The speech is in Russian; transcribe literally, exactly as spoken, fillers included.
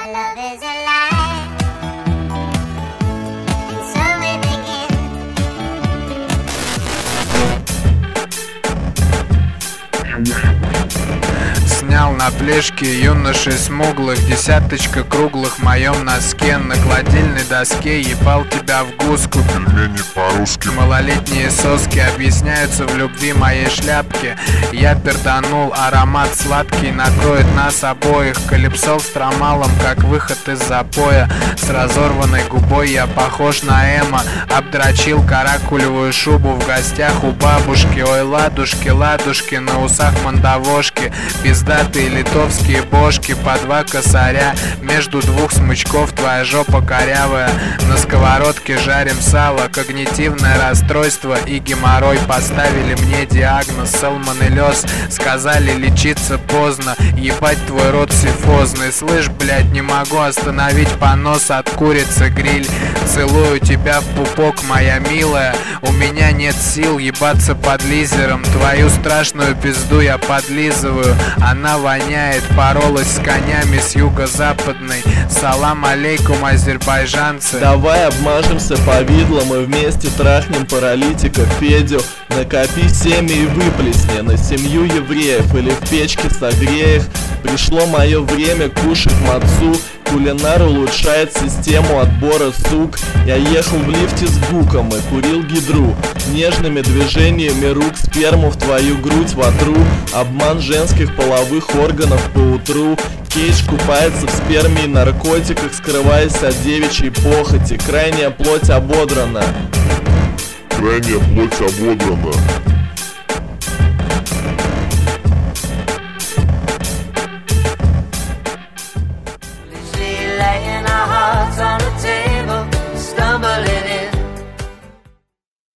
love is alive, and so we begin. Снял на плешке юношей смуглых, десяточка круглых в моем носке. На гладильной доске ебал тебя в гуску. Пельмени по-русски. Малолетние соски объясняются в любви моей шляпки. Я перданул, аромат сладкий накроет нас обоих. Калипсо с тромалом, как выход из запоя. С разорванной губой я похож на Эма. Обдрочил каракулевую шубу в гостях у бабушки. Ой, ладушки, ладушки, на усах мандавошки. Пиздатые литовские бошки, по два косаря. Между двух смычков твоя жопа корявая. На сковородке жарим сало. Когнитивное расстройство и геморрой. Поставили мне диагноз сальмонеллез. Сказали лечиться поздно. Ебать твой рот сифозный. Слышь, блять, не могу остановить понос от курицы гриль. Целую тебя в пупок, моя милая. У меня нет сил ебаться под лизером. Твою страшную пизду я подлизываю. Она воняет, поролась с конями с юго-западной. Салам алейкум, азербайджанцы. Давай обмажемся повидлом и вместе трахнем паралитика Федю. Накопи семя и выплесни на семью евреев или в печке согреях. Пришло мое время кушать мацу. Кулинар улучшает систему отбора сук. Я ехал в лифте с гуком и курил гидру. Нежными движениями рук сперму в твою грудь вотру. Обман женских половых органов по утру. Кейдж купается в сперме и наркотиках, скрываясь от девичьей похоти. Крайняя плоть ободрана. Крайняя плоть ободрана.